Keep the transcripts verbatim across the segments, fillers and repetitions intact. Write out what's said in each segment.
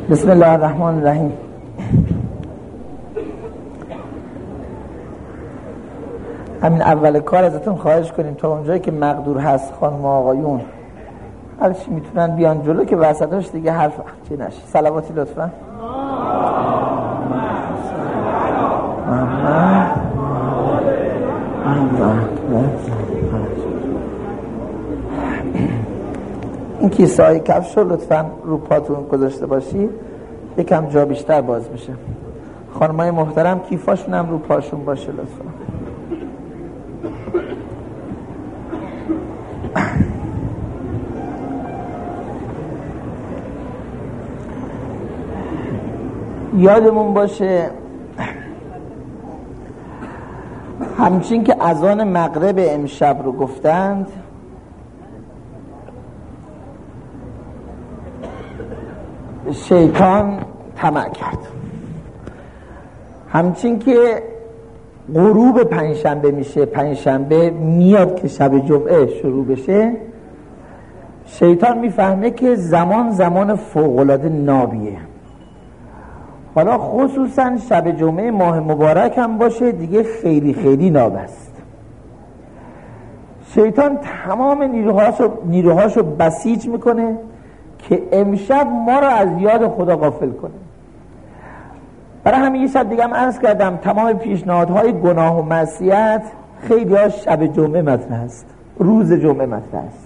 بسم الله الرحمن الرحیم. همین اول کار ازتون خواهش کنیم تا اونجایی که مقدور هست خانم و آقایون هر چی میتونن بیان جلو که وسطاش دیگه حرف چی نشه. صلواتی لطفا. این کیسه های کفش رو لطفا رو پاتون گذاشته باشید، یکم جا بیشتر باز میشه. خانمای محترم کیفاشون هم رو پاشون باشه لطفا. یادمون باشه همچین که اذان مغرب امشب رو گفتند، شیطان طمع کرد. همچین که غروب پنجشنبه میشه، پنجشنبه میاد که شب جمعه شروع بشه، شیطان میفهمه که زمان زمان فوق‌العاده نابیه. حالا خصوصا شب جمعه ماه مبارک هم باشه دیگه خیلی خیلی ناب است. شیطان تمام نیروهاشو نیروهاشو بسیج میکنه که امشب ما رو از یاد خدا غافل کنه. برای همین یه شب دیگه هم عرض کردم تمام پیشنهادهای گناه و معصیت خیلی ها شب جمعه مطرح است، روز جمعه مطرح است.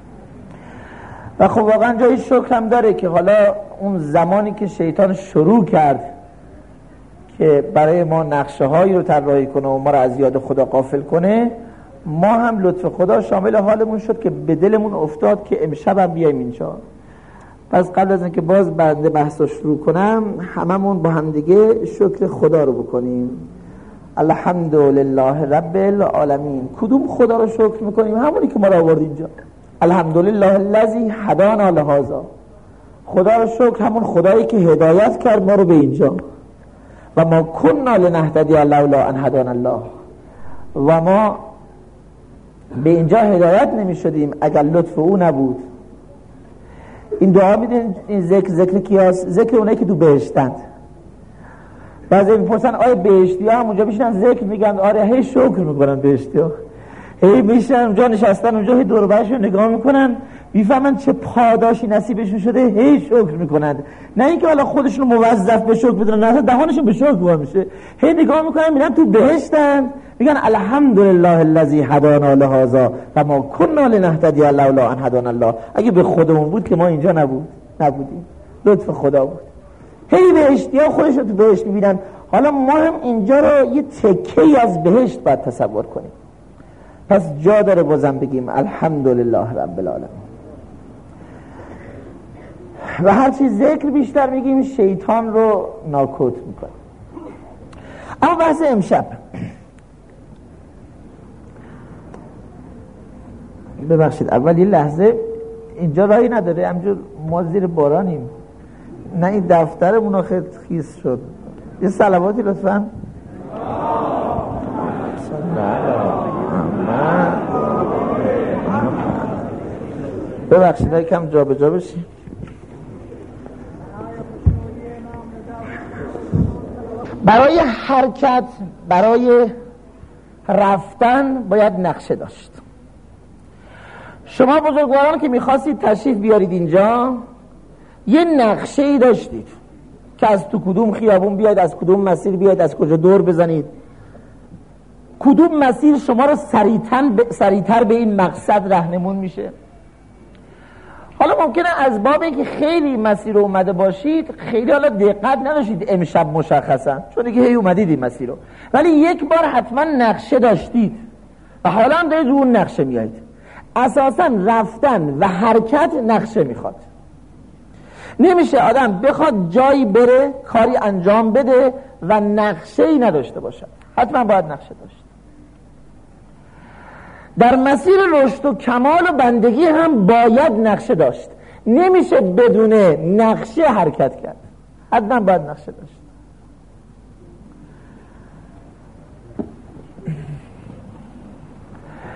و خب واقعا جای شکر هم داره که حالا اون زمانی که شیطان شروع کرد که برای ما نقشه هایی رو طراحی کنه و ما رو از یاد خدا غافل کنه، ما هم لطف خدا شامل حالمون شد که به دلمون افتاد که امشب هم بیایم اینجا. پس قبل از اینکه باز بنده بحث رو شروع کنم هممون با هم دیگه شکر خدا رو بکنیم. الحمدلله رب العالمین. کدوم خدا رو شکر میکنیم؟ همونی که ما رو آورد اینجا. الحمدلله الذی هدانا لهذا. خدا رو شکر همون خدایی که هدایت کرد ما رو به اینجا. و ما کنا لنهتدی لولا ان هدانا الله. و ما به اینجا هدایت نمی شدیم اگر لطف او نبود. این دعا میدین این ذکر ذکر کیاست؟ ذکر اونایی که تو بهشتند. بعضی میپرسن آیا بهشتی ها هم اونجا میشنن ذکر میگن؟ آره هی شکر میکنن بهشتی ها، هی میشن اونجا نشستن اونجا هی دور و برشون نگاه میکنن، میفهمن چه پاداشی نصیبشون شده، هی شکر میکنن. نه اینکه حالا خودشون موظف به شکر بدونن، نه دهانشون به شکر وا میشه، هی نگاه میکنن میرن تو بهشتن میگن الحمدلله الذی هدانا لهذا و ما کنا لنهتدی لولا ان هدانا الله. اگه به خودمون بود که ما اینجا نبود نبودیم، لطف خدا بود. هی بهشتی‌ها خودشون تو بهشت میبینن. حالا ما هم اینجا رو یه تکه‌ای از بهشت باید تصور کنیم. پس جا داره بازم بگیم الحمدلله رب العالمین. و هر چی ذکر بیشتر میگیم شیطان رو ناکوت میکنه. اما بحث امشب، ببخشید اول یه لحظه اینجا راهی نداره، همجور ما زیر بارانیم، نه این دفترمون خیلی خیس شد. یه صلواتی لطفاً. ببخشید یکم جا به جا بشیم. برای حرکت، برای رفتن باید نقشه داشت. شما بزرگواران که میخواستید تشریف بیارید اینجا یه نقشه ای داشتید که از تو کدوم خیابون بیاید، از کدوم مسیر بیاید، از کجا دور بزنید، کدوم مسیر شما رو سریعتر به این مقصد راهنمون میشه. حالا ممکنه از بابی که خیلی مسیر رو اومده باشید خیلی حالا دقت نداشتید امشب مشخصا، چون دیگه هی اومدید این مسیر رو، ولی یک بار حتما نقشه داشتید و حالا هم دارید رو اون نقشه میایید. اساسا رفتن و حرکت نقشه میخواد. نمیشه آدم بخواد جایی بره، کاری انجام بده و نقشه‌ای نداشته باشه. حتما باید نقشه داشت. در مسیر رشد و کمال و بندگی هم باید نقشه داشت. نمیشه بدون نقشه حرکت کرد. حتما باید نقشه داشت.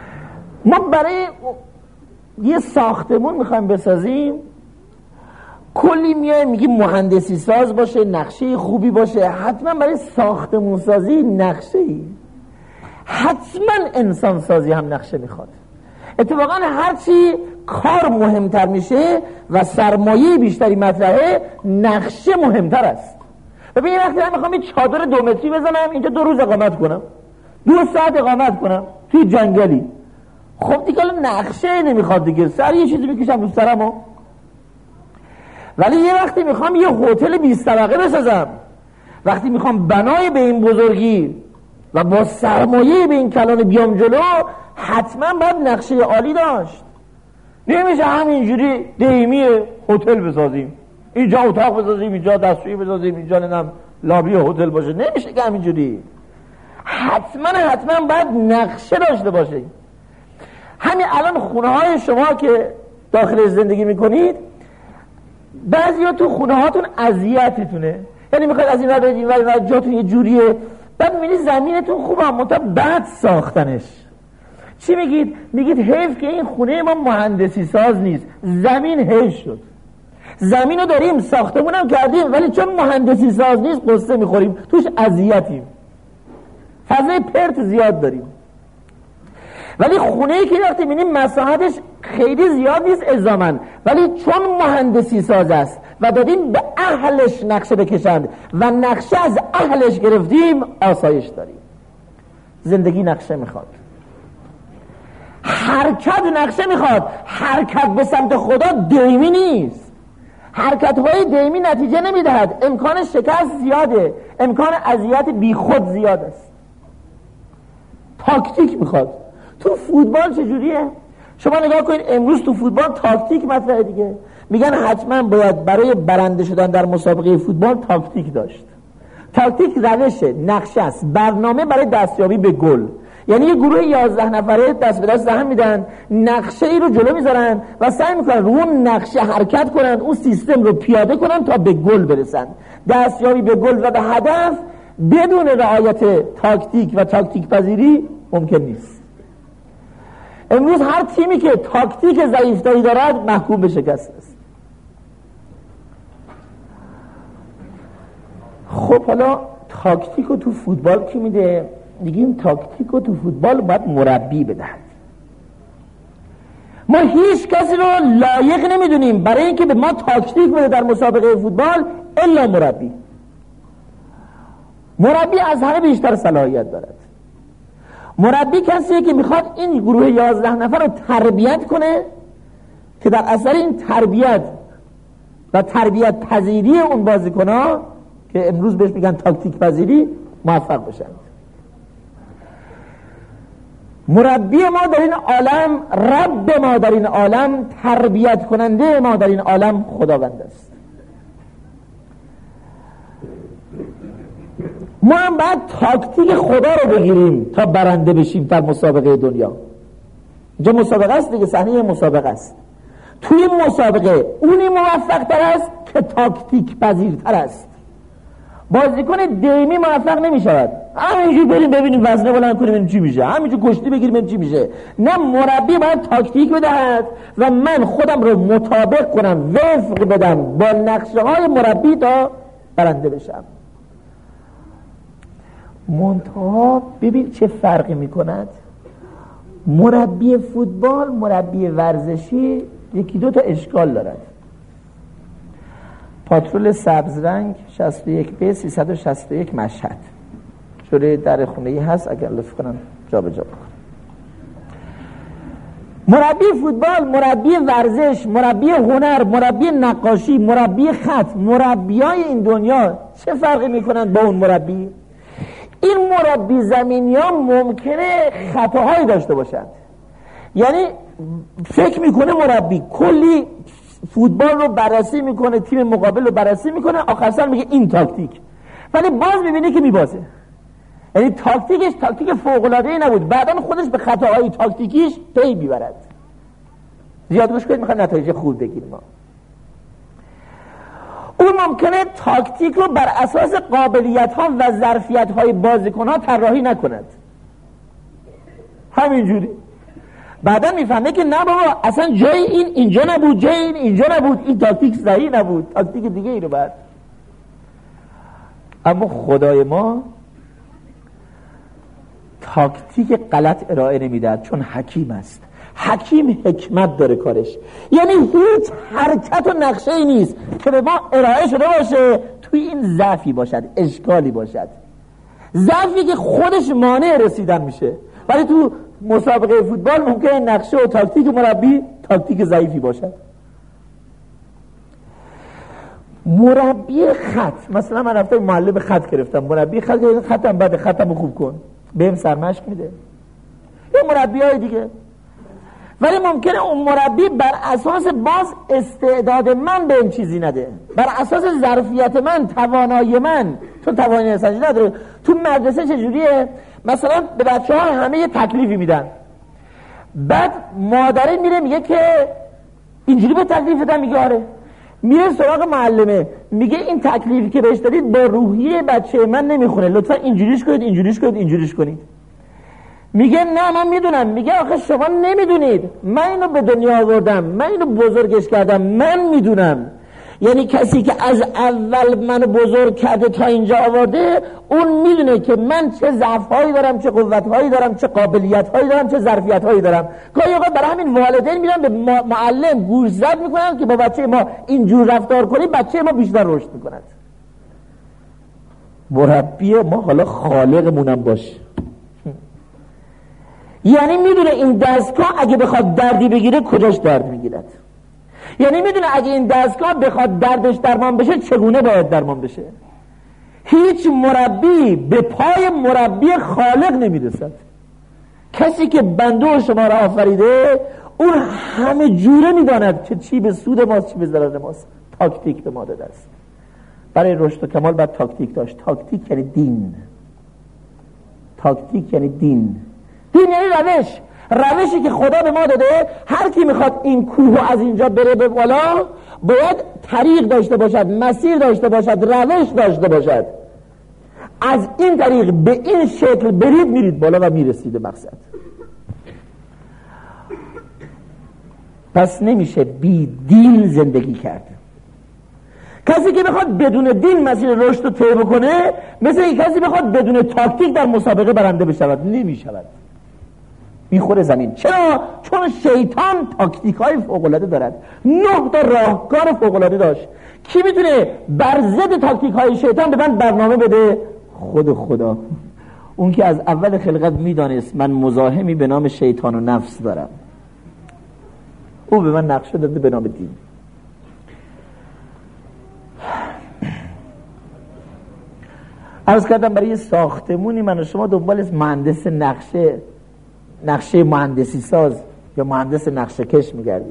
ما برای یه ساختمون میخوایم بسازیم، کلی میای میگی مهندسی ساز باشه، نقشه خوبی باشه. حتما برای ساختمون سازی نقشه ای، حتما انسان سازی هم نقشه میخواد. اتفاقا هرچی کار مهمتر میشه و سرمایه بیشتری مطرحه، نقشه مهمتر است. ببین یه وقتی من میخوام یه چادر دو متری بزنم اینجا، دو روز اقامت کنم، دو ساعت اقامت کنم توی جنگلی، خب دیگه نقشه نمیخواد دیگه، سر یه چیزی میکشم رو سرمو. ولی یه وقتی میخوام یه هتل بیست طبقه بسازم، وقتی میخوام بنای به این بزرگی و با سرمایه به این کلان بیام جلو، حتما باید نقشه عالی داشت. نمیشه همینجوری دیمی هتل بسازیم، اینجا اتاق بسازیم، اینجا دستشویی بسازیم، اینجا نمیدونم لابی هتل باشه. نمیشه که همینجوری، حتما حتما باید نقشه داشته باشه. همین الان خونه های شما که داخل زندگی میکنید، بعضیا تو خونه هاتون اذیتتونه، یعنی میخواید از این ور این ور جاتون یه جوریه، بعد میبینید زمینتون خوبه اما تا بعد ساختنش. چی میگید؟ میگید حیف که این خونه ما مهندسی ساز نیست، زمین حیف شد. زمینو داریم، ساختمونم کردیم، ولی چون مهندسی ساز نیست قصه میخوریم، توش اذیتیم، فضای پرت زیاد داریم. ولی خونه‌ای که وقتی می‌بینیم مساحتش خیلی زیاد نیست الزاماً، ولی چون مهندسی ساز است و دادیم به اهلش نقشه بکشند و نقشه از اهلش گرفتیم، آسایش داریم. زندگی نقشه میخواد، حرکت نقشه میخواد. حرکت به سمت خدا دائمی نیست، حرکت‌های دائمی نتیجه نمیدهد، امکان شکست زیاده، امکان اذیت بیخود زیاد است. تاکتیک میخواد. تو فوتبال چجوریه؟ شما نگاه کنید امروز تو فوتبال تاکتیک مطرحه دیگه. میگن حتما باید برای برنده شدن در مسابقه فوتبال تاکتیک داشت. تاکتیک روشه، نقشه است، برنامه برای دستیابی به گل. یعنی یه گروه یازده نفره دست به دست هم میدن، نقشه ای رو جلو میذارن و سعی میکنن رو اون نقشه حرکت کنن، اون سیستم رو پیاده کنن تا به گل برسن. دستیابی به گل و به هدف بدون رعایت تاکتیک و تاکتیک پذیری ممکن نیست. امروز هر تیمی که تاکتیک ضعیف‌تری دارد محکوم به شکست است. خب حالا تاکتیک رو تو فوتبال کی میده؟ دیگیم تاکتیک رو تو فوتبال باید مربی بدهد. ما هیچ کسی رو لایق نمیدونیم برای اینکه به ما تاکتیک بده در مسابقه فوتبال الا مربی. مربی از همه بیشتر صلاحیت دارد. مربی کسیه که میخواد این گروه یازده نفر رو تربیت کنه که در اثر این تربیت و تربیت پذیری اون بازیکن‌ها که امروز بهش میگن تاکتیک پذیری موفق بشن. مربی ما در این عالم، رب ما در این عالم، تربیت کننده ما در این عالم خداوند است. ما هم باید تاکتیک خدا رو بگیریم تا برنده بشیم در مسابقه دنیا. اینجا مسابقه است دیگه، صحنه مسابقه است. توی مسابقه اونی موفق تر است که تاکتیک پذیرتر است. بازیکن دیمی موفق نمی شود. همینجور بریم ببینیم وزنه بلند کنیم ببینیم چی میشه، همینجور کشتی بگیریم ببینیم چی میشه. نه، مربی باید تاکتیک بدهد و من خودم رو مطابق کنم، وفق بدم با نقشه های مربی تا برنده بشم. منتها ببین چه فرقی میکند مربی فوتبال، مربی ورزشی یکی دو تا اشکال دارد. پاترول سبز رنگ شصت و یک به سیصد و شصت و یک مشهد جوری در خونه ای هست، اگر لطف کنم جا به جا بکنم. مربی فوتبال، مربی ورزش، مربی هنر، مربی نقاشی، مربی خط، مربیای این دنیا چه فرقی میکنند با اون مربی؟ این مربی زمینی ها ممکنه خطاهایی داشته باشند. یعنی فکر میکنه مربی کلی فوتبال رو بررسی میکنه، تیم مقابل رو بررسی میکنه، آخر سر میگه این تاکتیک، ولی باز میبینه که میبازه. یعنی تاکتیکش تاکتیک فوق‌العاده‌ای نبود، بعداً خودش به خطاهای تاکتیکیش پی میبرد. زیاد گوش کنید، میخواد نتایج خوب بگیریم. ما اون ممکنه تاکتیک رو بر اساس قابلیت ها و ظرفیت های بازیکن ها طراحی نکند، همینجوری بعدا میفهمه که نه بابا اصلا جای این اینجا نبود، جای این اینجا نبود، این تاکتیک صحیح نبود، تاکتیک دیگه ای رو بعد. اما خدای ما تاکتیک غلط ارائه نمیدهد، چون حکیم است. حکیم حکمت داره کارش، یعنی هیچ حرکت و نقشه ای نیست که به ما ارائه شده باشه توی این ضعفی باشد، اشکالی باشد، ضعفی که خودش مانع رسیدن میشه. ولی تو مسابقه فوتبال ممکنه نقشه و تاکتیک مربی تاکتیک ضعیفی باشد. مربی خط، مثلا من رفتم معلم خط گرفتم، مربی خط گرفتم، خطم بده، خطمو خوب کن، بهم سرمشق میده. یه مربیای دیگه، ولی ممکنه اون مربی بر اساس باز استعداد من به این چیزی نده، بر اساس ظرفیت من، توانایی من، تو توانایی سنجی نداره. تو مدرسه چجوریه؟ مثلا به بچه ها همه یه تکلیفی میدن، بعد مادره میره میگه که اینجوری به تکلیف دادن، میگه آره، میره سراغ معلمه میگه این تکلیفی که بهش دادید با روحیه بچه من نمیخونه، لطفا اینجوریش کنید، اینجوریش کنید، اینجوریش کنید. میگه نه من میدونم. میگه آخه شما نمیدونید، من اینو به دنیا آوردم، من اینو بزرگش کردم، من میدونم. یعنی کسی که از اول منو بزرگ کرده تا اینجا آورده، اون میدونه که من چه ضعف‌هایی دارم، چه قوت‌هایی دارم، چه قابلیت‌هایی دارم، چه ظرفیت‌هایی دارم. گاهی اوقات برای همین والدین میرن به معلم گوشزد میکنن که با بچه ما اینجور رفتار کنی بچه ما بیشتر رشد میکند. مربی ما حالا خالقمونم باشه، یعنی میدونه این دستگاه اگه بخواد دردی بگیره کجاش درد میگیرد، یعنی میدونه اگه این دستگاه بخواد دردش درمان بشه چگونه باید درمان بشه. هیچ مربی به پای مربی خالق نمیرسد. کسی که بنده و شما را آفریده اون همه جوره میداند که چی به سود ماست چی به ضرر ماست. تاکتیک به ما داده است. برای رشد و کمال باید تاکتیک داشت. تاکتیک یعنی دین، تاکتیک یعنی دین. دین یعنی روش، روشی که خدا به ما داده. هر کی میخواد این کوه از اینجا بره به بالا باید طریق داشته باشد، مسیر داشته باشد، روش داشته باشد. از این طریق به این شکل برید میرید بالا و میرسید به مقصد. پس نمیشه بی دین زندگی کرد. کسی که بخواد بدون دین مسیر رشد رو طی بکنه مثل این کسی بخواد بدون تاکتیک در مسابقه برنده بشود، نمیشود، میخوره زمین. چرا؟ چون شیطان تاکتیک های فوق‌العاده دارد. نه تا راهکار فوق‌العاده داشت. کی میتونه بر ضد تاکتیک های شیطان به من برنامه بده؟ خود خدا. اون که از اول خلقت میدانست من مزاحمی به نام شیطان و نفس دارم، او به من نقشه داده به نام دین. عرض کردم برای ساختمونی من و شما دنبال مهندس نقشه نقشه مهندسی ساز یا مهندس نقشه کش میگردیم.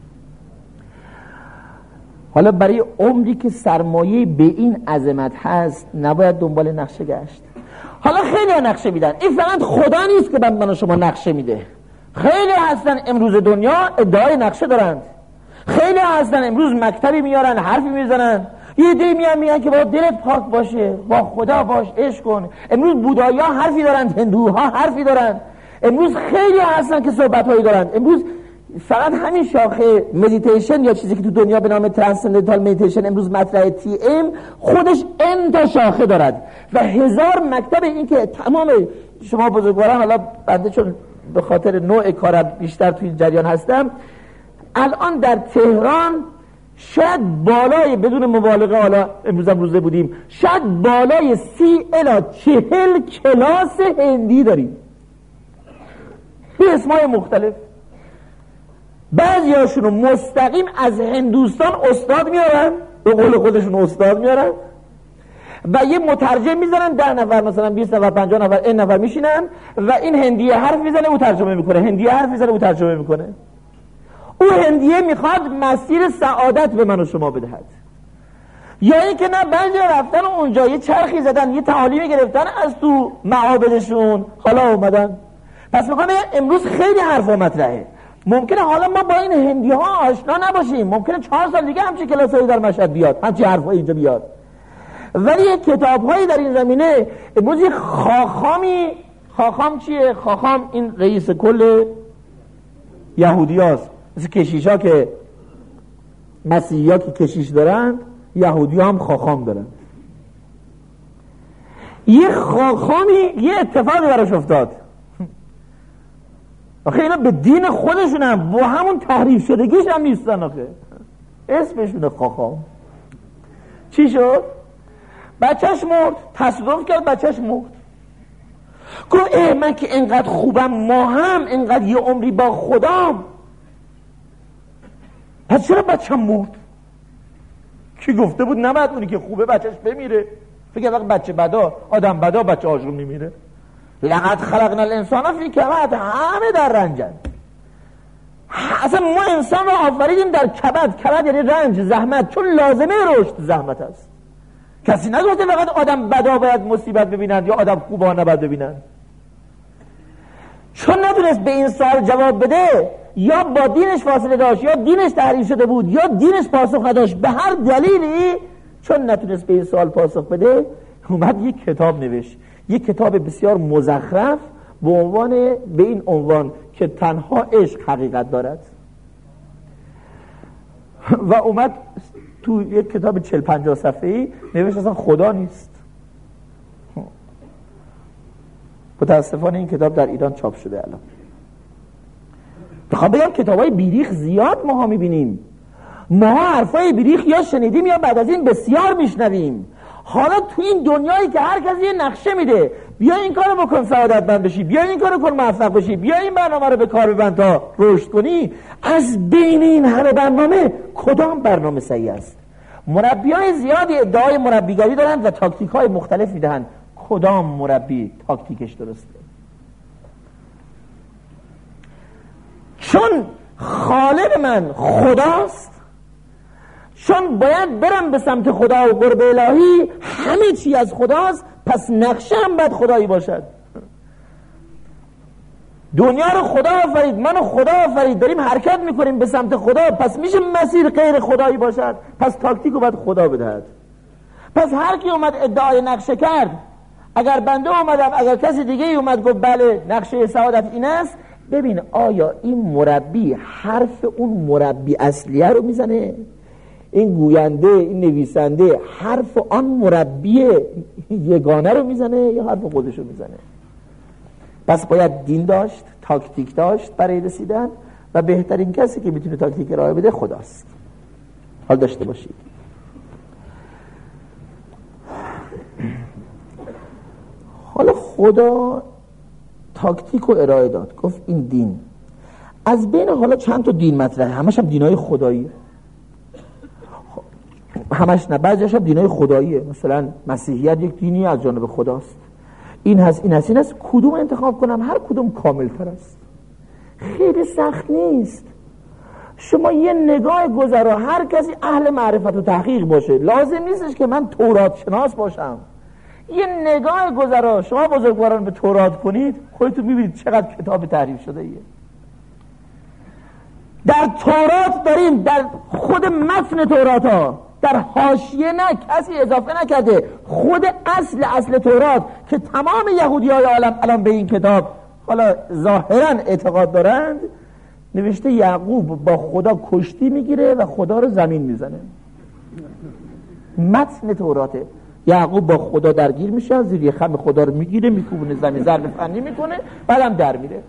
حالا برای عمری که سرمایه به این عظمت هست نباید دنبال نقشه گشت. حالا خیلی ها نقشه میدن، این فقط خدا نیست که من و شما نقشه میده. خیلی هستن امروز دنیا ادعای نقشه دارند، خیلی هستن امروز مکتبی میارن حرفی میزنن، یه دی میان میگن که با دلت پاک باشه، با خدا باش، عشق کن. امروز بودایی ها حرفی دارند، هندوها حرفی دارند، امروز خیلی هستن که صحبت هایی دارند. امروز فقط همین شاخه مدیتیشن یا چیزی که تو دنیا به نام ترانسندنتال مدیتیشن امروز مطرح تی ام خودش ان تا شاخه دارد و هزار مکتب. این که تمام شما بزرگواران، حالا بنده چون به خاطر نوع کارم بیشتر توی جریان هستم، الان در تهران شاید بالای، بدون مبالغه، حالا امروزم روزه بودیم، شاید بالای سی الی چهل کلاس هندی داریم به اسمای مختلف. بعضی هاشونو مستقیم از هندوستان استاد میارن، به قول خودشون استاد میارن و یه مترجم میزنن، ده نفر مثلا بیست نفر پنجاه نفر این نفر میشینن و این هندیه حرف میزنه او ترجمه میکنه، هندیه حرف میزنه او ترجمه میکنه. او هندیه میخواد مسیر سعادت به من و شما بدهد، یا این که نه بعضی رفتن اونجا یه چرخی زدن، یه تعالیمی گرفتن از تو معابدشون، حالا اومدن. پس میخوام امروز خیلی حرفا مطرحه. ممکنه حالا ما با این هندی ها آشنا نباشیم، ممکنه چهار سال دیگه همچین کلاسایی در مشهد بیاد، همچین حرفایی اینجا بیاد، ولی کتاب هایی در این زمینه. امروز خاخامی، خاخام چیه؟ خاخام این رئیس کل یهودی هاست، مثل کشیش ها که مسیحی ها که کشیش دارند، یهودی ها هم خاخام دارند. یه خاخامی یه اتفاقی براش افتاد، آخه اینا به دین خودشون هم با همون تحریف شدگیش هم نیستن، آخه اسمشونه خاخام. چی شد؟ بچهش مرد، تصادف کرد بچهش مرد. گفت اه من که اینقدر خوبم، ما هم اینقدر یه عمری با خدام، پس چرا بچه‌م مرد؟ کی گفته بود نباید اونی که خوبه بچهش بمیره؟ فکر وقت بچه بدا، آدم بدا بچه عاشق میمیره. لقد خلقنا الانسان فی کبد، همه در رنجن. اصلا ما انسان رو آفریدیم در کبد. کبد یعنی رنج، زحمت، چون لازمه رشد زحمت است. کسی نگفته فقط آدم بدا باید مصیبت ببینند یا آدم خوبا نباید ببینند. چون نتونست به این سوال جواب بده، یا با دینش فاصله داشت، یا دینش تحریف شده بود، یا دینش پاسخ نداشت، به هر دلیلی چون نتونست به این سوال پاسخ بده، اومد یک کتاب نوشت، یک کتاب بسیار مزخرف به عنوان به این عنوان که تنها عشق حقیقت دارد. و اومد تو یک کتاب چهل پنجاه صفحه‌ای نوشت اصلا خدا نیست. متاسفانه این کتاب در ایران چاپ شده. الان بخوام بگم کتابای بیریخ زیاد ماها میبینیم، ما حرفای بیریخ یا شنیدیم یا بعد از این بسیار میشنویم. حالا تو این دنیایی که هر کسی یه نقشه میده، بیا این کارو بکن سعادتمند بشی، بیا این کارو کن موفق بشی، بیا این برنامه رو به کار ببند تا رشد کنی، از بین این همه برنامه کدام برنامه صحیح است؟ مربیای زیادی ادعای مربیگری دارند و تاکتیک‌های مختلف میدهند، کدام مربی تاکتیکش درسته؟ چون خالق من خداست، چون باید برم به سمت خدا و قرب الهی، همه چی از خداست، پس نقشه هم باید خدایی باشد. دنیا رو خدا آفرید، منو خدا آفرید، داریم حرکت میکنیم به سمت خدا، پس میشه مسیر غیر خدایی باشد، پس تاکتیک رو باید خدا بدهد. پس هر کی اومد ادعای نقشه کرد، اگر بنده اومدم، اگر کسی دیگه اومد گفت بله نقشه سعادت این است، ببین آیا این مربی حرف اون مربی اصلیه رو میزنه؟ این گوینده، این نویسنده حرف آن مربی یگانه رو میزنه یا حرف خودش رو میزنه؟ پس باید دین داشت، تاکتیک داشت برای رسیدن، و بهترین کسی که میتونه تاکتیک ارائه بده خداست. حال داشته باشید. حالا خدا تاکتیک رو ارائه داد، گفت این دین از بین حالا چند تا دین مطرحه، همش هم دینای خداییه، همش نه، بعضیش هم دینای خداییه. مثلا مسیحیت یک دینی از جانب خداست، این هست این هست این هست، کدوم انتخاب کنم؟ هر کدوم کامل تر است. خیلی سخت نیست. شما یه نگاه گذرا، هر کسی اهل معرفت و تحقیق باشه، لازم نیستش که من تورات شناس باشم. یه نگاه گذرا شما بزرگواران به تورات کنید، خودتون میبینید چقدر کتاب تعریف شده ایه. در تورات داریم، در خود متن تورات ها، در حاشیه نه، کسی اضافه نکرده، خود اصل اصل تورات که تمام یهودی های عالم الان به این کتاب حالا ظاهرا اعتقاد دارند، نوشته یعقوب با خدا کشتی میگیره و خدا رو زمین میزنه. متن توراته. یعقوب با خدا درگیر میشه، زیر خم خدا رو میگیره، میکوبونه زمین، ضرب فنی میکنه، بعدم در میره.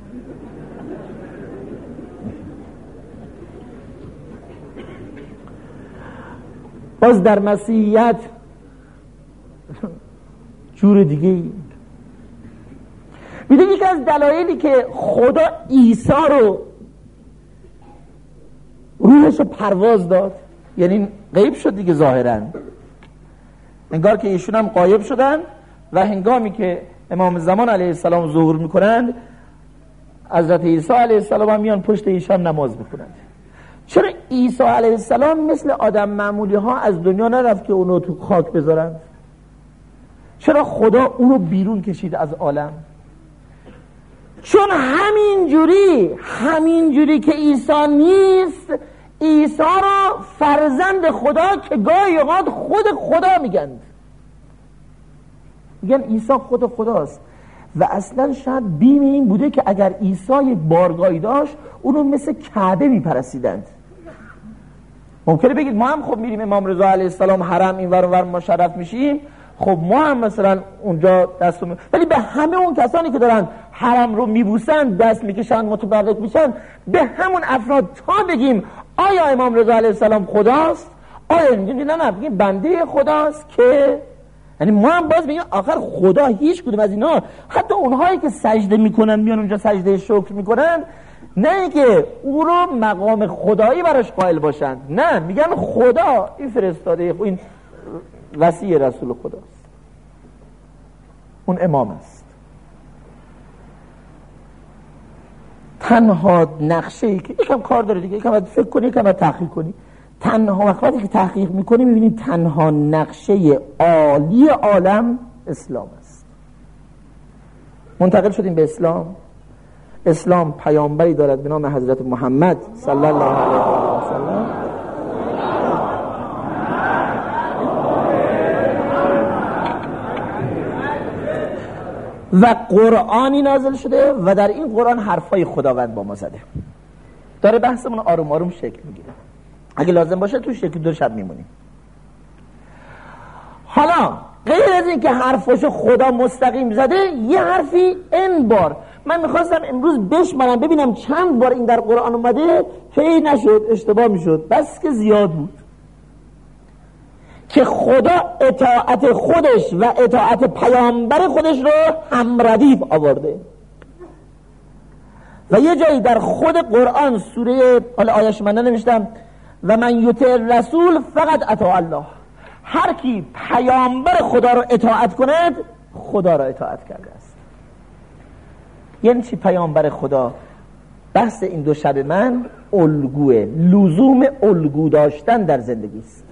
باز در مسیحیت جور دیگه میده. یکی از دلایلی که خدا عیسی رو روحش رو پرواز داد، یعنی غیب شد دیگه ظاهرا، انگار که ایشون هم غایب شدن و هنگامی که امام زمان علیه السلام ظهور میکنند، حضرت عیسی علیه السلام هم میان پشت ایشان نماز میکنند. چرا عیسی علیه السلام مثل آدم معمولی ها از دنیا نرفت که اونو تو خاک بذارن؟ چرا خدا اونو بیرون کشید از عالم؟ چون همین جوری همین جوری که عیسی نیست، عیسی را فرزند خدا که گاهی اوقات خود خدا میگن، میگن عیسی خود خداست. و اصلا شاید بیم این بوده که اگر عیسی یک بارگاهی داشت اونو مثل کعبه میپرستیدند. ممکنه بگید ما هم خب میریم امام رضا علیه السلام حرم این ور اون ور مشرف میشیم، خب ما هم مثلا اونجا دست می... ولی به همه اون کسانی که دارن حرم رو میبوسن، دست میکشن، متبرک میشن، به همون افراد تا بگیم آیا امام رضا علیه السلام خداست؟ آیا نه نه بگیم بنده خداست که، یعنی ما هم باز میگیم آخر خدا هیچ کدوم از اینا، حتی اونهایی که سجده میکنن میان اونجا سجده شکر میکنن، نه اینکه او رو مقام خدایی براش قائل باشند، نه میگن خدا این فرستاده، این وصی رسول خداست، اون امام است. تنها نقشه ای که یکم کار داره دیگه، یکم باید فکر کنی، یکم باید تحقیق کنی، تنها وقتی که تحقیق میکنی میبینی تنها نقشه عالی عالم اسلام است. منتقل شدیم به اسلام. اسلام پیامبری دارد به نام حضرت محمد صلی الله علیه و سلم و قرآنی نازل شده و در این قرآن حرفای خداوند با ما زده. داره بحثمون آروم آروم شکل میگیره، اگه لازم باشه تو شکل دو شب میمونیم. حالا غیر از این که حرفاشو خدا مستقیم زده، یه حرفی این بار من میخواستم امروز بشمارم ببینم چند بار این در قرآن اومده، که نشد، اشتباه میشد، بس که زیاد بود، که خدا اطاعت خودش و اطاعت پیامبر خودش رو هم ردیف آورده. و یه جایی در خود قرآن سوره، حالا آیش من ننوشتم، و من یطع رسول فقط اطاع الله، هر کی پیامبر خدا رو اطاعت کند خدا رو اطاعت کرده است. یعنی چی پیامبر خدا؟ بحث این دو شب من الگوه، لزوم الگو داشتن در زندگی است.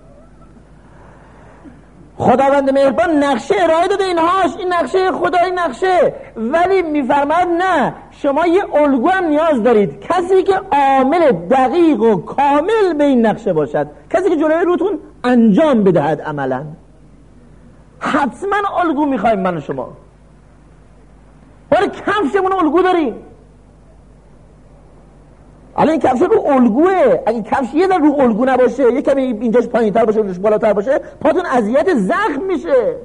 خداوند مهربان نقشه ارائه داده اینهاش، این نقشه خدایی نقشه، ولی میفرماید نه، شما یه الگو هم نیاز دارید، کسی که عامل دقیق و کامل به این نقشه باشد، کسی که جلوی روتون انجام بدهد عملا. حتما الگو میخوایم من و شما، ولی کفشمون الگو داریم. الان این کفش رو الگوه، اگه کفش یه در رو الگو نباشه، یه کمی اینجاش پایین‌تر باشه اونجاش بالاتر باشه، پاتون اذیت زخم میشه.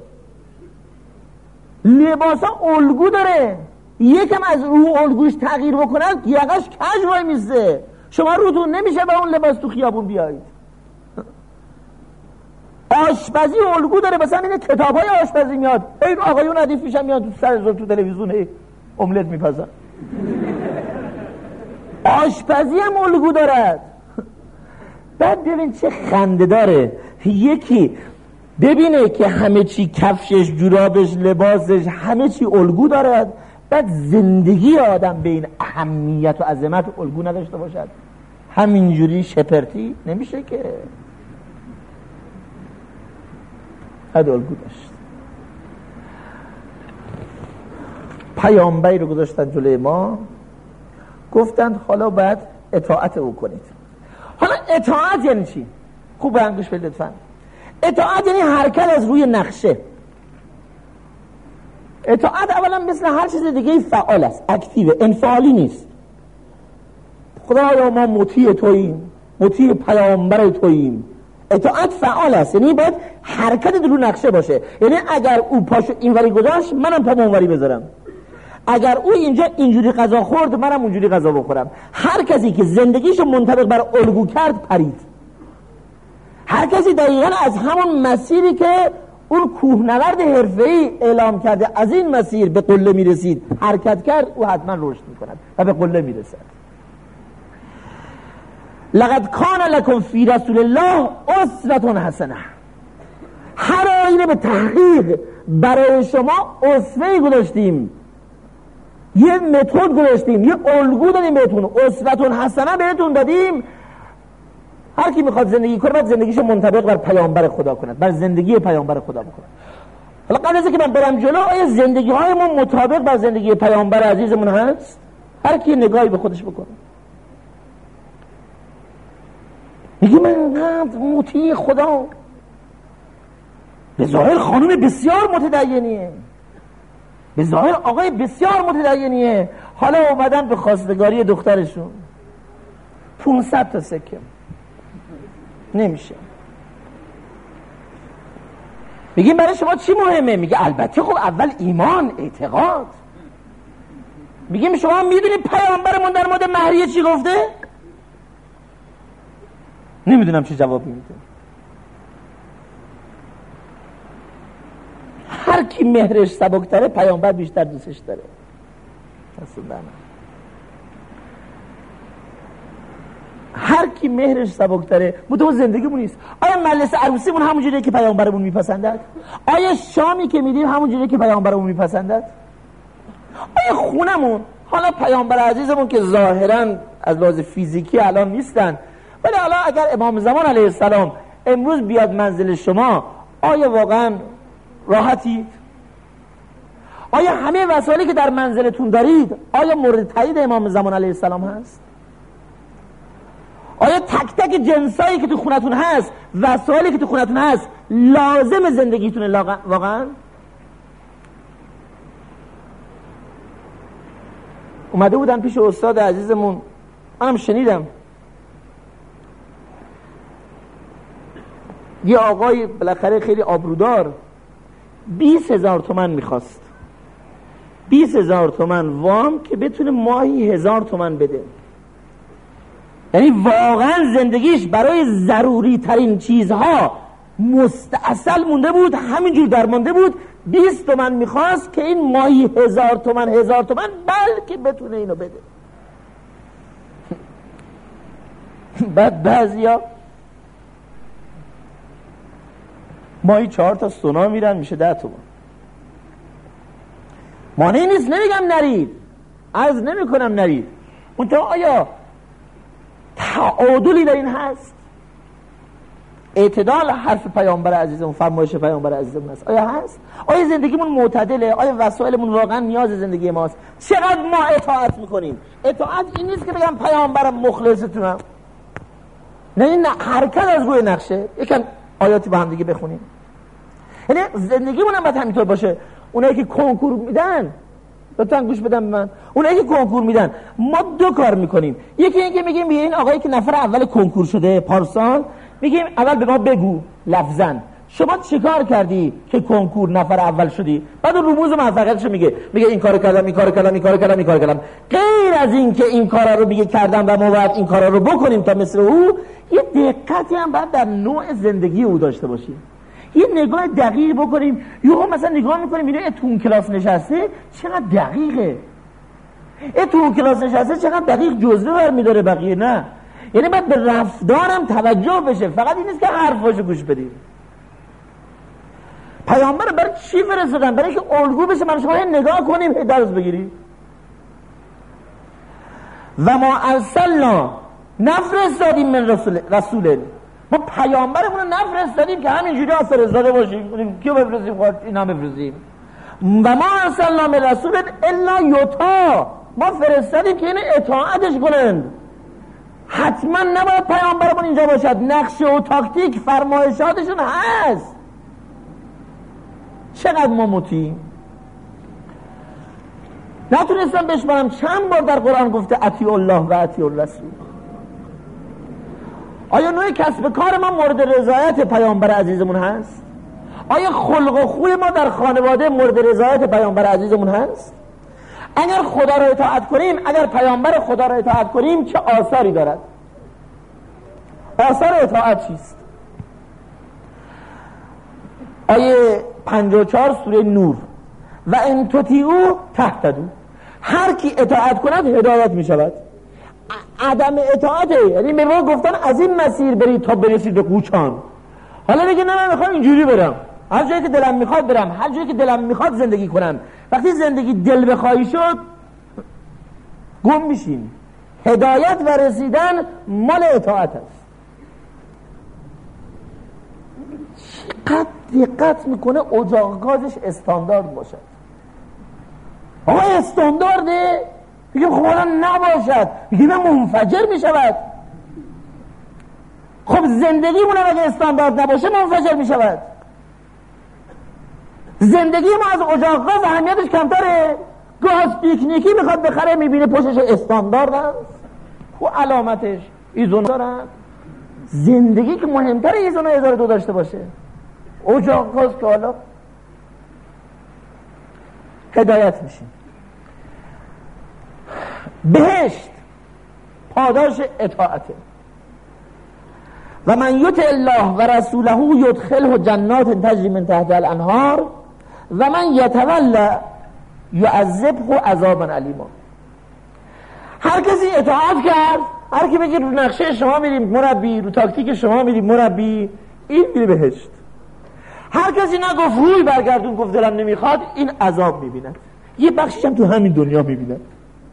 لباسا الگو داره، یکم از رو الگوش تغییر بکنن یقش کج وای میسته، شما روتون نمیشه با اون لباس تو خیابون بیایید. آشپزی الگو داره، مثلا این کتابای آشپزی میاد، این آقایون ردیف میشن میاد تو سر زور تو تلویزیون املت میپزن. آشپزی هم الگو دارد. بعد ببین چه خنده داره، یکی ببینه که همه چی کفشش، جورابش، لباسش، همه چی الگو دارد، بعد زندگی آدم به این اهمیت و عظمت الگو نداشته باشد، همینجوری شپرتی نمیشه که. بعد الگو داشت. پیامبری رو گذاشتن جلوی ما، گفتند حالا باید اطاعت او کنید. حالا اطاعت یعنی چی؟ خوب به انگوش بدید لطفاً. اطاعت یعنی حرکت از روی نقشه. اطاعت اولا مثل هر چیز دیگه فعال است، اکتیو، انفعالی نیست. خدایا ما مطیع توییم، مطیع پیامبر توییم. اطاعت فعال است، یعنی باید حرکت رو نقشه باشه، یعنی اگر او پاشو اینوری گذاشت منم پام اونوری بذارم، اگر او اینجا اینجوری غذا خورد منم اونجوری غذا بخورم. هر کسی که زندگیشو منطبق بر الگو کرد پرید. هر کسی دقیقاً از همون مسیری که اون کوهنورد حرفه‌ای اعلام کرده از این مسیر به قله میرسید حرکت کرد، او حتما رشد میکند و به قله میرسد. لقد کان لکم فی رسول الله اسوة حسنه. هر آینه به تحقیق برای شما اسوه گذاشتیم، یه متد گذاشتیم، یه الگو دادیم بهتون، اسوة حسنه بهتون دادیم. هر کی میخواد زندگی کنه باید زندگیشو منطبق بر پیامبر خدا کند، بر زندگی پیامبر خدا بکنه. حالا قبل از اینکه من برم جلو، آیا زندگی های ما مطابق بر زندگی پیامبر عزیزمون هست؟ هر کی نگاهی به خودش بکنه. میگه من مطیع خدا، به ظاهر خانم بسیار متدینیه، به ظاهر آقای بسیار متدینیه، حالا اومدن به خواستگاری دخترشون پونصد تا سکه نمیشه. میگیم برای شما چی مهمه؟ میگه البته خب اول ایمان، اعتقاد. میگیم شما میدونید پیامبرمون در مورد مهریه چی گفته؟ نمیدونم چی جواب میده. هر کی مهرش سبکتره پیامبر بیشتر دوستش داره. اصلا هر کی مهرش سبکتره متو زندگیمون نیست. آیا مجلس عروسیمون همون جوریه که پیامبرمون میپسندد؟ آیا شامی که میدیم همون جوریه که پیامبرمون میپسندد؟ آیا خونمون، حالا پیامبر عزیزمون که ظاهرا از لحاظ فیزیکی الان نیستن، ولی حالا اگر امام زمان علیه السلام امروز بیاد منزل شما، آیا واقعا راحتید؟ آیا همه وسایلی که در منزلتون دارید آیا مورد تایید امام زمان علیه السلام هست؟ آیا تک تک جنسایی که تو خونتون هست، وسایلی که تو خونتون هست لازم زندگیتونه واقعا؟ اومده بودن پیش استاد عزیزمون، منم شنیدم، یه آقای بالاخره خیلی آبرودار بیست هزار تومن میخواست، بیست هزار تومن وام که بتونه ماهی هزار تومن بده. یعنی واقعا زندگیش برای ضروری ترین چیزها مستاصل مونده بود، همینجور درمانده بود، بیست تومن میخواست که این ماهی هزار تومن هزار تومن بلکه بتونه اینو بده. بعد بعضیا ماهی چهار تا سونا میرن میشه ده تومن. مانعی نیست، نمیگم نرید، عرض نمی کنم نرید، منتها آیا تعادلی در این هست؟ اعتدال حرف پیامبر عزیزمون، فرمایش پیامبر عزیزمون هست؟ آیا هست؟ آیا زندگیمون معتدله؟ آیا وسایلمون واقعا نیاز زندگی ماست؟ چقدر ما اطاعت میکنیم؟ اطاعت این نیست که بگم پیامبرم مخلصتونم، نه این حرکت از روی نقشه. یکم آیاتی با هم دیگه بخونیم. یعنی زندگیمون هم باید همینطور باشه. اونایی که کنکور میدن، لطفاً گوش بدن من، اونایی که کنکور میدن، ما دو کار میکنیم. یکی اینکه میگیم بیا این آقایی که نفر اول کنکور شده پارسال، میگیم اول به ما بگو لفظاً شما چیکار کردی که کنکور نفر اول شدی، بعد اون رموز موفقیتشو میگه، میگه این کارو کردم، این کارو کردم، این کارو کردم، این کارو کردم. غیر از این که این کارا رو میگه کردم و ما باید این کارا رو بکنیم تا مثل او، یه دقتی هم باید در نوع زندگی او داشته باشیم. یه نگاه دقیق بکنیم. یهو مثلا نگاه میکنیم میبینیم تو اون کلاس نشسته چقدر دقیقه، ای تو اون کلاس نشسته چقدر دقیق جزوه برمیداره، بقیه نه. یعنی باید به رفتارم توجه بشه، فقط این نیست که حرفاشو گوش بدیم. پیامبر برای چی فرستادن؟ برای که الگو بشه من شما نگاه کنیم درس بگیریم. و ما ارسلنا، نفرستادیم من رسول رسول ما پیامبرمون رو نفرستادیم که همینجوری فرستاده باشیم کیو بفرستیم اینا بفرستیم. و ما ارسلنا من رسول الا یطاع، ما فرستادیم که این اطاعتش کنند. حتما نباید پیامبرمون اینجا باشد، نقشه و تاکتیک فرمایشاتشون هست. چقدر ما مطیعیم؟ نتونستم بشمارم چند بار در قرآن گفته اطیعوا الله و اطیعوا الرسول. آیا نوع کسب کار ما مورد رضایت پیامبر عزیزمون هست؟ آیا خلق و خوی ما در خانواده مورد رضایت پیامبر عزیزمون هست؟ اگر خدا رو اطاعت کنیم، اگر پیامبر خدا رو اطاعت کنیم چه آثاری دارد؟ آثار اطاعت چیست؟ آیه پنجاه و چهار سوره نور، و ان تطیعوا تهتدوا، هر کی اطاعت کند هدایت می شود. عدم اطاعت یعنی به ما گفتن از این مسیر برید تا برسید به قوچان، حالا میگه نه من میخوام اینجوری برم، هر جایی که دلم میخواد برم، هر جایی که دلم میخواد زندگی کنم. وقتی زندگی دل بخواهی شد گم میشین. هدایت و رسیدن مال اطاعت است. چقدر دقت میکنه اجاق گازش استاندارد باشد. آقا استاندارده؟ میگه خب حالا نباشد، میگه من منفجر میشود. خب زندگیمون اگه استاندارد نباشه منفجر میشود. زندگی ما از اجاق گاز اهمیتش کمتره. گاز پیکنیکی میخواد بخره، میبینه پشتش استاندارد هست و علامتش ایزون دارن. زندگی که مهمتره ایزون هزار و دو داشته باشه. اجاق گاز که حالا هدایت میشیم. بهشت پاداش اطاعته. و من یطع الله و رسوله یدخله جنات تجری من تحتها الانهار و من یتولی یعذبه عذابا الیما. هر کسی اطاعت کرد، هر کی بگه رو نقشه شما میریم مربی، رو تاکتیک شما میریم مربی، این میره بهشت. هر کسی نگفت روی برگردون، گفت دلم نمیخواد، این عذاب میبیند. یه بخشش هم تو همین دنیا میبیند.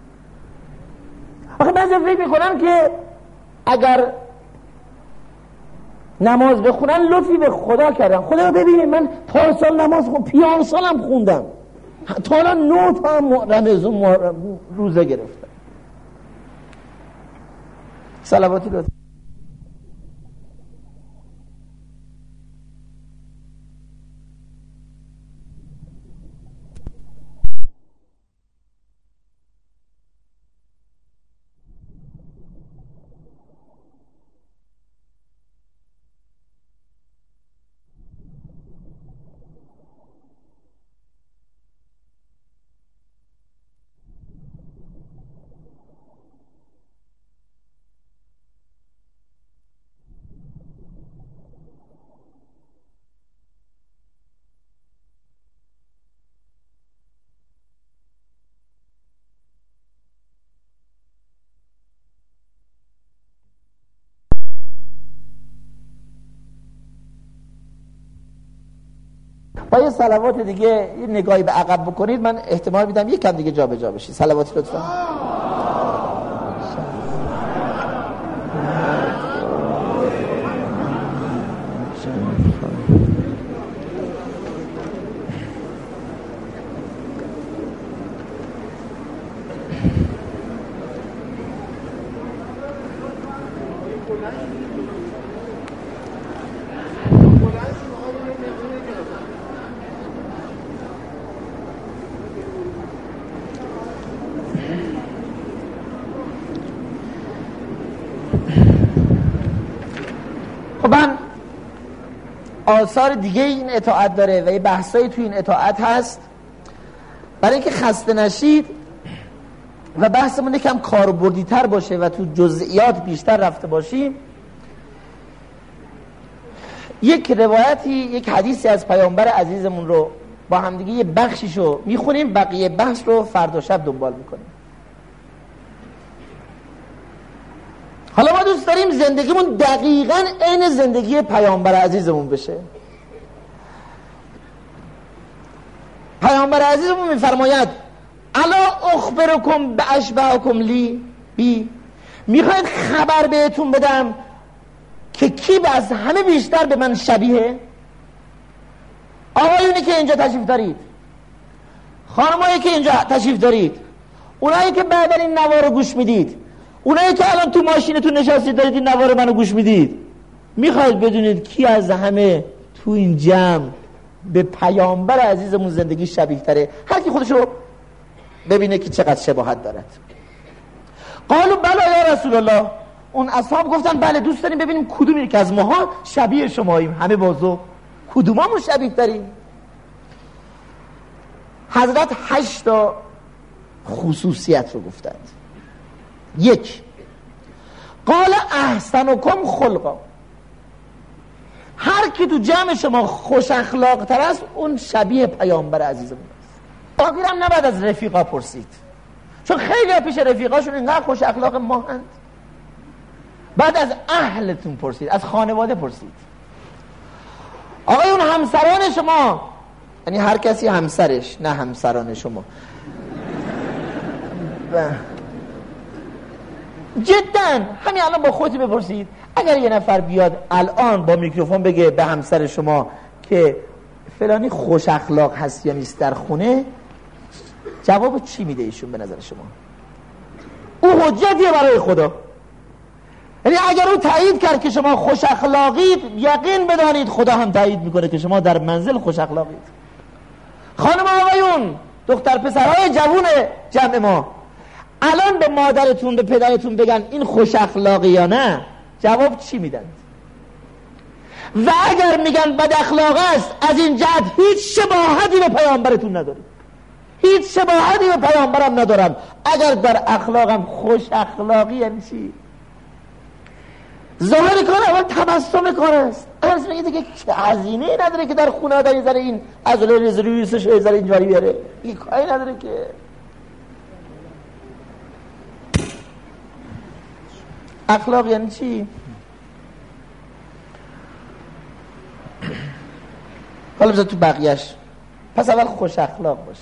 آخه بعضی فکر میکنن که اگر نماز بخونن لطفی به خدا کردن. خدا ببینید من پارسال نماز خوندم، پیان سالم خوندم، تا حالا نه تا رمضان روزه گرفتم. صلواتی لطفا. با یه صلوات دیگه یه نگاهی به عقب بکنید، من احتمال میدم یک کم دیگه جا به جا بشید. صلواتی لطفا. آثار دیگه این اطاعت داره و یه بحثایی توی این اطاعت هست. برای اینکه خسته نشید و بحثمون یکم کاربردی تر باشه و تو جزئیات بیشتر رفته باشیم، یک روایتی، یک حدیثی از پیامبر عزیزمون رو با همدیگه یه بخشیشو میخونیم، بقیه بحث رو فردا شب دنبال میکنیم. حالا ما دوست داریم زندگیمون دقیقاً عین زندگی پیامبر عزیزمون بشه. پیامبر عزیزمون میفرماید الا اخبرکم باشبهکم لی بی، میخواید خبر بهتون بدم که کی از همه بیشتر به من شبیه؟ آقایونی که اینجا تشریف دارید، خانمایی که اینجا تشریف دارید، اونایی که بعد این نوار رو گوش میدید، اونایی که الان تو ماشینتون نشستید دارید این نوار منو گوش میدید، میخواید بدونید کی از همه تو این جمع به پیامبر عزیزمون زندگی شبیه تره؟ هر کی خودشو ببینه که چقدر شباهت دارد. قالوا بلا یا رسول الله، اون اصحاب گفتن بله دوست داریم ببینیم کدومی که از ماها شبیه شماییم، همه بازو کدومامون شبیه تریم. حضرت هشت تا خصوصیت رو گفتند. یک، قال احسنکم خلقا، هر کی تو جمع شما خوش اخلاق تر است اون شبیه پیامبر عزیزمون است. آخرام نباید از رفیقا پرسید، چون خیلی پیش رفیقاشون اینقدر خوش اخلاق ما هست. بعد از اهلتون پرسید، از خانواده پرسید. آقای اون همسران شما، یعنی هر کسی همسرش، نه همسران شما. جدا همین الان با خودت بپرسید، اگر یه نفر بیاد الان با میکروفون بگه به همسر شما که فلانی خوش اخلاق هست یا نیست در خونه، جواب چی میده ایشون به نظر شما؟ او حجتیه برای خدا. یعنی اگر او تایید کرد که شما خوش اخلاقید، یقین بدانید خدا هم تایید میکنه که شما در منزل خوش اخلاقید. خانم آقایون، دختر پسرهای جوون جمع ما، الان به مادرتون به پدرتون بگن این خوش اخلاقی یا نه، جواب چی میدن؟ و اگر میگن بد اخلاق است، از این جهت هیچ شباهتی به پیامبرتون نداریم، هیچ شباهتی به پیامبرم ندارم. اگر در اخلاقم خوش اخلاقی یعنی چی؟ ظاهر کار اول تبسم کار است. عرض میگه دیگه هزینه نداره که در خونه آدم یه این عضله ریز رویسش یه ذره اینجوری بیاره، این کاری نداره که. اخلاق یعنی چی؟ حالا بذار تو بقیهش. پس اول خوش اخلاق باشی.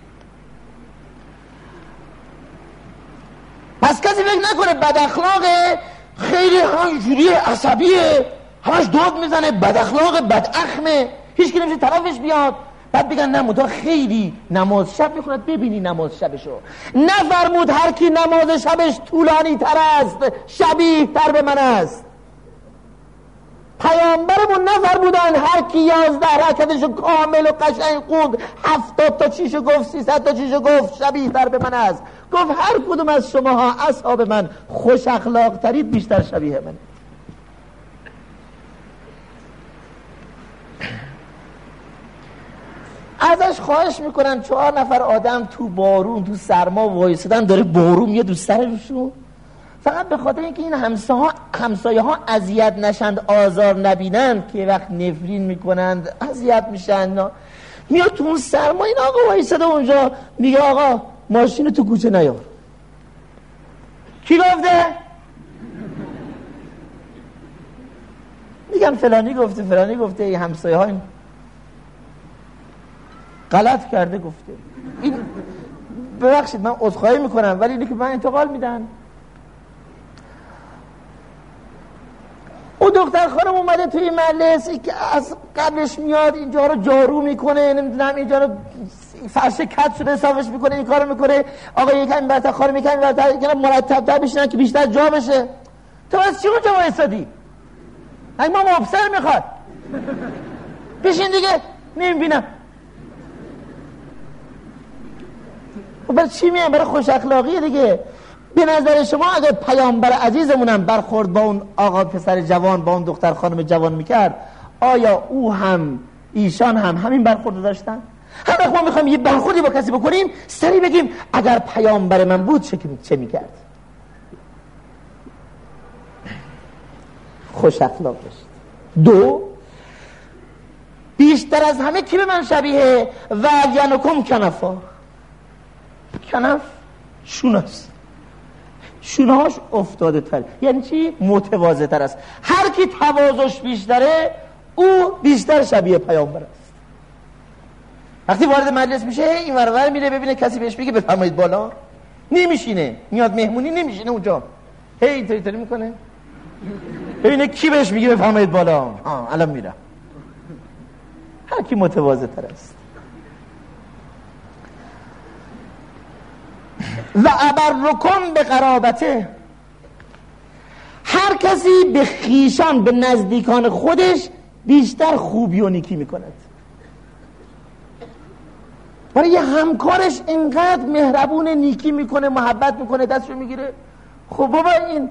پس کسی فکر نکنه بد اخلاقه، خیلی همینجوری عصبیه، همش داد میزنه، بد اخلاقه، بد اخمه، هیچ کی نمیشه طرفش بیاد. بعد بگن نه مدار خیلی نماز شب میخوند، ببینی نماز شبشو. نفرمود هر کی نماز شبش طولانی تر است شبیه تر به من است. پیامبرمون نفرمودن هر کی یازده رکعتشو کامل و قشنگ خوند، هفتاد تا چیشو گفت، سیصد تا چیشو گفت، شبیه تر به من است. گفت هر کدوم از شماها اصحاب من خوش اخلاق ترید، بیشتر شبیه من. ازش خواهش میکنن چهار نفر آدم تو بارون تو سرما وایسادن، داره بارون میاد دو سرشون، فقط به خاطر اینکه این همسایه ها همسایه ها اذیت نشند، آزار نبینن، که وقت نفرین میکنند اذیت میشن، میاد تو اون سرما. این آقا وایساده اونجا میگه آقا ماشین تو کوچه نیار. کی گفته؟ میگن فلانی گفته، فلانی گفته. این همسایه ها این غلط کرده گفته. این ببخشید من عذرخواهی میکنم، ولی اینی که من انتقال میدن. او دختر خانم اومده توی مجلس که از قبلش میاد اینجا رو جارو میکنه، نمیدونم اینجا رو فرش کت شده حسابش میکنه، این کارو میکنه. آقا یکم برتر خانم یکم برتر، یکم مرتب‌تر بشینن که بیشتر جا بشه. تو از چی اونجا وایسادی؟ اگه ما مبصر میخواد بشین دیگه. نمیبینم. برای چی میان؟ برای خوش اخلاقی دیگه. به نظر شما اگر پیامبر عزیزمونم برخورد با اون آقا پسر جوان، با اون دختر خانم جوان میکرد، آیا او هم ایشان هم همین برخورد داشتن؟ هر وقت ما میخوایم یه برخوردی با کسی بکنیم، سری بگیم اگر پیامبر من بود چه چه میکرد؟ خوش اخلاق باشید. دو، بیشتر از همه کی به من شبیه؟ و ینکم کنفا. کنف شوناست، شونهاش افتاده تر. یعنی چی؟ متواضع تر است. هر کی تواضعش بیشتره او بیشتر شبیه پیامبر است. وقتی وارد مجلس میشه این ورور میره ببینه کسی بهش میگه بفرمایید بالا، نمیشینه. میاد مهمونی نمیشینه اونجا، هی اینطوری طوری میکنه ببینه کی بهش میگه بفرمایید بالا. ها الان میرم. هر کی متواضع تر است. و ابرکم به قرابته. هر کسی به خیشان، به نزدیکان خودش بیشتر خوبی و نیکی میکند. برای یه همکارش اینقدر مهربون، نیکی میکنه، محبت میکنه، دستشو میگیره. خب بابا این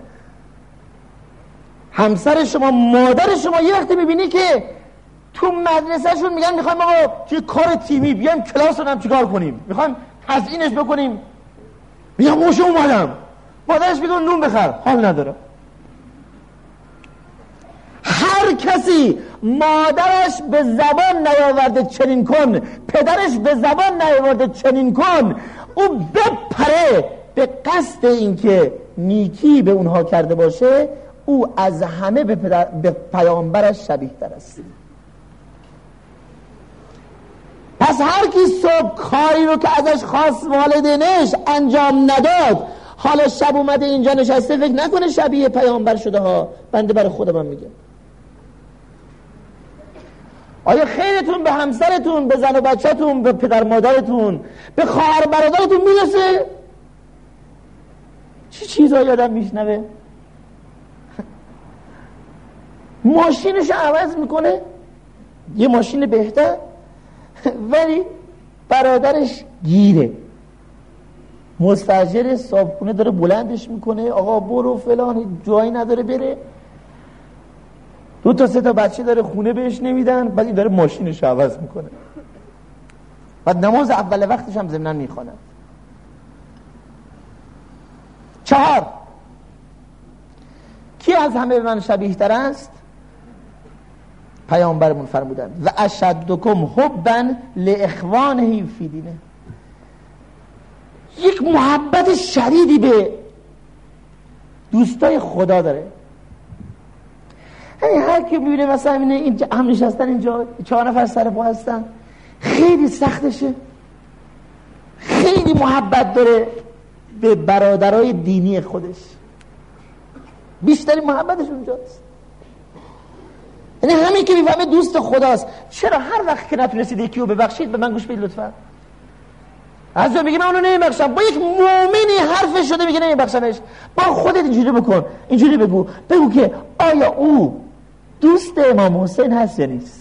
همسر شما، مادر شما، یه وقتی میبینی که تو مدرسه شون میگن میخوایم آقا چه کار تیمی بیایم کلاس رو هم چیکار کنیم، میخوایم تزیینش بکنیم، میگم موشه اومدم، مادرش میگه نون بخر، حال نداره. هر کسی مادرش به زبان نیاورده چنین کن، پدرش به زبان نیاورده چنین کن، او بپره به قصد اینکه نیکی به اونها کرده باشه، او از همه به, پدر، به پیامبرش شبیه تر است. پس هر کی صبح کاری رو که ازش خواست والدینش انجام نداد، حالا شب اومده اینجا نشسته، فکر نکنه شبیه پیامبر شده ها. بنده برای خودم میگم. آیا خیرتون به همسرتون، به زن و بچه‌تون، به پدر مادرتون، به خواهر برادرتون میرسه؟ چی چیزایی آدم میشنوه؟ ماشینش عوض میکنه، یه ماشین بهتر، ولی برادرش گیره، مستاجر صابخونه داره بلندش میکنه، آقا برو فلان، جایی نداره بره، دو تا سه تا بچه داره خونه بهش نمیدن، بعد این داره ماشینش عوض میکنه، بعد نماز اول وقتش هم ضمناً میخونه. چهار، کی از همه به من شبیه تر است؟ پیامبرمون فرمودن و اشدکم حبا لاخوانه فی دینه، یک محبت شدیدی به دوستای خدا داره. یعنی هر کی میبینه مثلا اینه اینجا هم نشستن، اینجا چهار نفر سر پا هستن، خیلی سختشه، خیلی محبت داره به برادرای دینی خودش، بیشتری محبتش اونجاست. یعنی همین که میفهمه دوست خداست. چرا هر وقت که نتونستید یکی رو ببخشید به من گوش بدید لطفا. از اون میگه من اونو نمیبخشم، با یک مؤمنی حرفش شده میگه نمیبخشمش، با خودت اینجوری بکن، اینجوری بگو، بگو که آیا او دوست امام حسین هست یا نیست.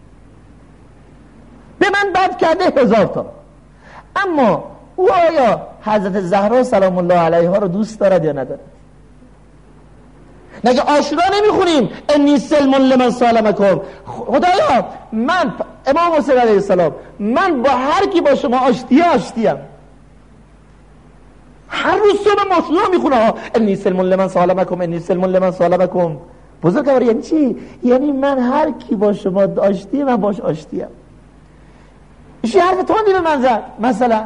به من بد کرده هزار تا، اما او آیا حضرت زهرا سلام الله علیها رو دوست دارد یا ندارد؟ نگه آشنا نمیخونیم انی سلم لمن سالمکم، خدایا من امام حسین علیه السلام، من با هر کی با شما آشتی آشتیم، هر روز صبح ماشونا میخونه انی سلم لمن سالمکم، انی سلم لمن سالمکم. بزرگوار یعنی چی؟ یعنی من هر کی با شما آشتی من باش آشتیم. ایشی حرف تندی به من زد مثلا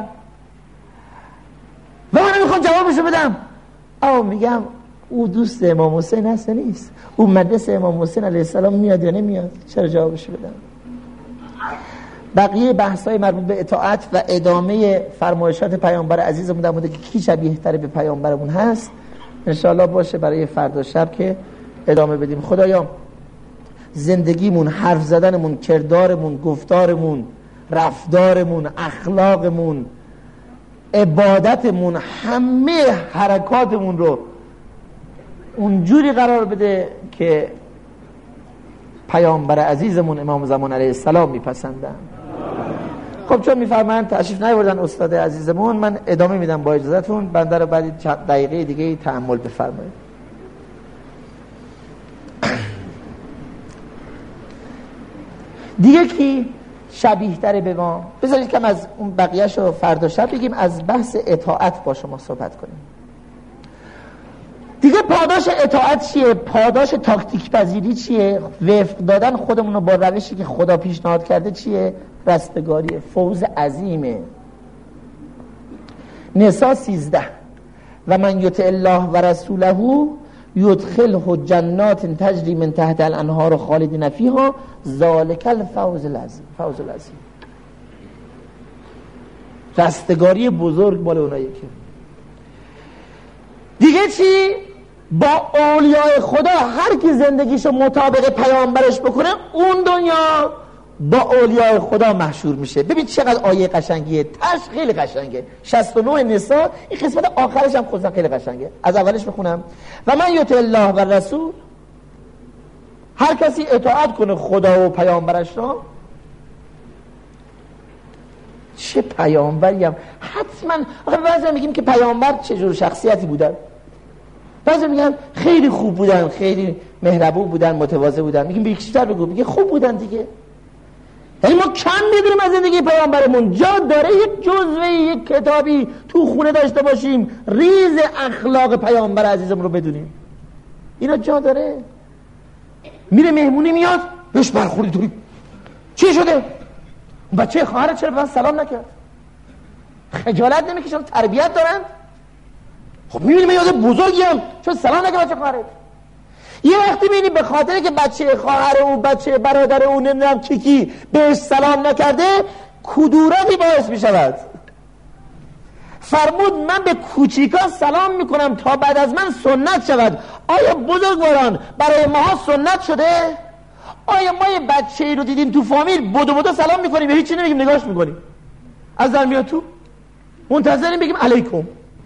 و من میخوام جوابشو بدم، او میگم او دوست امام حسین هست نیست، او مدرسه امام حسین علیه السلام میاد یا نمیاد، چرا جوابشو بدم؟ بقیه بحث‌های مربوط به اطاعت و ادامه فرمایشات پیامبر عزیزمون در مورد کی شبیه تر به پیامبرمون هست انشاءالله باشه برای فردا شب که ادامه بدیم. خدایا زندگیمون، حرف زدنمون، کردارمون، گفتارمون، رفتارمون، اخلاقمون، عبادتمون، همه حرکاتمون رو اونجوری قرار بده که پیامبر عزیزمون امام زمان علیه السلام میپسندن. خب چون میفرمایند تشریف نیاوردن استاد عزیزمون، من ادامه میدم با اجازهتون، بنده رو بعد چند دقیقه دیگه تأمل بفرمایید. دیگه کی شبیه تره به ما؟ بذارید کم از اون بقیه‌شو رو فردا شب بگیم، از بحث اطاعت با شما صحبت کنیم. دیگه پاداش اطاعت چیه؟ پاداش تاکتیک پذیری چیه؟ وفق دادن خودمون رو با روشی که خدا پیشنهاد کرده چیه؟ رستگاریه، فوز عظیمه. نساء سیزده و من یطع الله و رسوله یدخله جنات تجری من تحت الانهار خالدین فیها ذالک الفوز العظیم. فوز العظیم، رستگاری بزرگ مال اونایی که دیگه چی؟ با اولیاء خدا هر کی زندگیشو مطابق پیامبرش بکنه اون دنیا با اولیاء خدا محشور میشه. ببین چقدر آیه قشنگیه، تاش خیلی قشنگه. شصت و نه نساء، این قسمت آخرش هم خودش خیلی قشنگه. از اولش بخونم. و من یطع الله و رسول، هر کسی اطاعت کنه خدا و پیامبرش را. چه پیامبری هم حتما. آخه بعضی میگیم که پیامبر چه جور شخصیتی بودن، بعضی میگن خیلی خوب بودن، خیلی مهربون بودن، متواضع بودن. میگیم بیشتر بگو، میگه خوب بودن دیگه. یعنی ما کم میدونیم از زندگی پیامبرمون. جا داره یک جزوه، یک کتابی تو خونه داشته باشیم ریز اخلاق پیامبر عزیزمون رو بدونیم. اینا جا داره. میره مهمونی میاد بهش برخوردی دوری چی شده؟ بچه خواهرت چرا به من سلام نکرد؟ خجالت نمیکشن؟ تربیت دارن؟ خب میبینی من یاد بزرگیم چون سلام نکرد بچه خواهرت. یه وقتی میبینی به خاطر که بچه خواهر او، بچه برادر او، نمیدونم کی کی بهش سلام نکرده کدورتی باعث میشود. فرمود من به کوچیکا سلام میکنم تا بعد از من سنت شود. آیا بزرگواران برای ما سنت شده؟ آیا ما یه بچه ای رو دیدیم تو فامیل بدو بدو سلام میکنیم یا هیچی نمیگیم نگاش میکنیم؟ از در میاد تو منتظریم بگیم علیکم.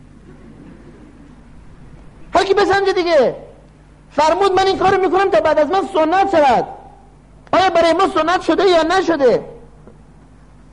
هر کی بسنجه دیگه. فرمود من این کارو میکنم تا بعد از من سنت شود. آیا برای ما سنت شده یا نشده؟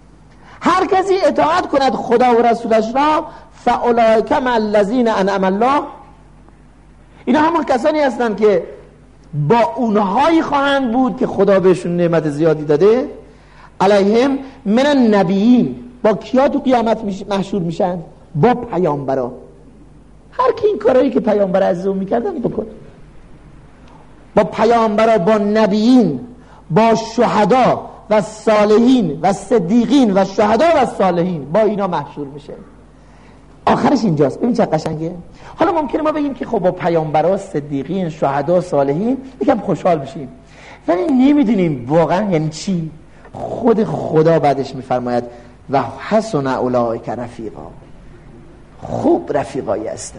هر کسی اطاعت کند خدا و رسولش را فاولئک مع الذین انعم الله، اینا همون کسانی هستند که با اونهایی خواهند بود که خدا بهشون نعمت زیادی داده، علیهم من النبیین، با کیا تو قیامت محشور میشن؟ با پیامبرا. هر کی این کارهایی که پیامبر عزیزمون میکردن بکن، با پیامبرا، با نبیین، با شهدا و صالحین و صدیقین و شهدا و صالحین، با اینا محشور میشه. آخرش اینجاست. ببین چه قشنگه. حالا ممکنه ما بگیم که خب با پیامبرا، صدیقین، شهدا، صالحین یکم خوشحال بشیم، ولی نمیدونیم واقعا یعنی چی. خود خدا بعدش میفرماید و حسن اولئک رفیقا، خوب رفیقایی هستند.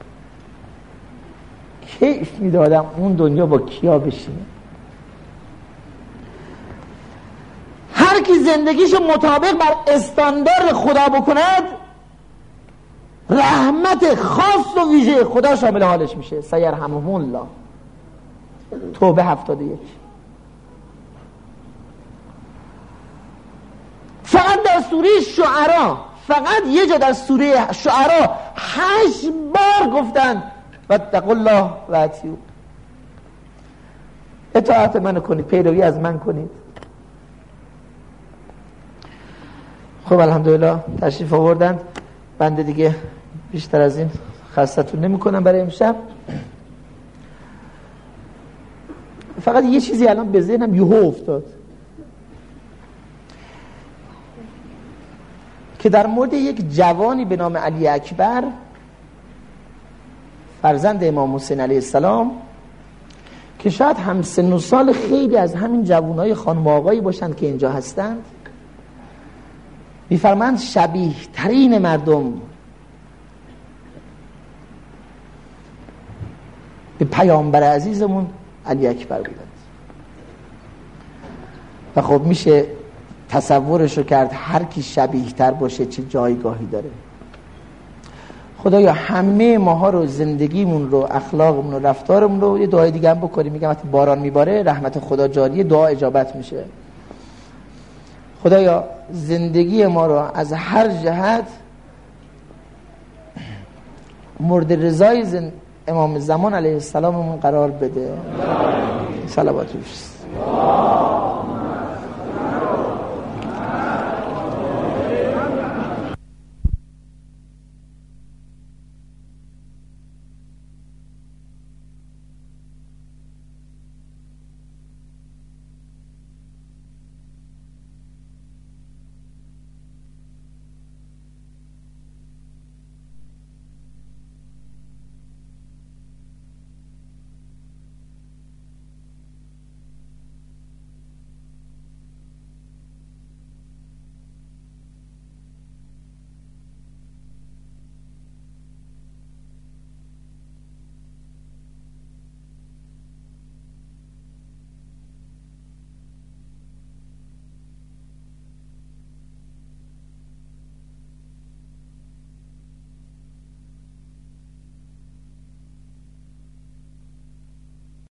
کیف میدادم اون دنیا با کیا بشینه. هر کی زندگیشو مطابق بر استاندارد خدا بکند، رحمت خاص و ویژه خدا شامل حالش میشه. سیرحمهم الله. توبه هفتاد و یک. فقط در سوره شعرا، فقط یه جا در سوره شعرا هشت بار گفتن واتقوا الله و اطیعون، اطاعت من کنید، پیروی از من کنید. خب الحمدلله تشریف آوردن، بنده دیگه بیشتر از این خستتون نمی کنم برای امشب. فقط یه چیزی الان به ذهنم یهو افتاد که در مورد یک جوانی به نام علی اکبر، فرزند امام حسین علیه السلام، که شاید هم سن و سال خیلی از همین جوانای خانم آقایی باشند که اینجا هستند، می‌فرمایند شبیه ترین مردم به پیامبر عزیزمون علی اکبر بودند. و خب میشه تصورش رو کرد هر کی شبیه تر باشه چه جایگاهی داره. خدایا همه ماها رو، زندگیمون رو، اخلاقمون رو، رفتارمون رو، یه دعای دیگه هم بکنیم. میگم وقتی باران میباره رحمت خدا جاریه، دعا اجابت میشه. خدایا زندگی ما رو از هر جهت مورد رضای زن... امام زمان علیه السلاممون قرار بده. صلوات بفرست.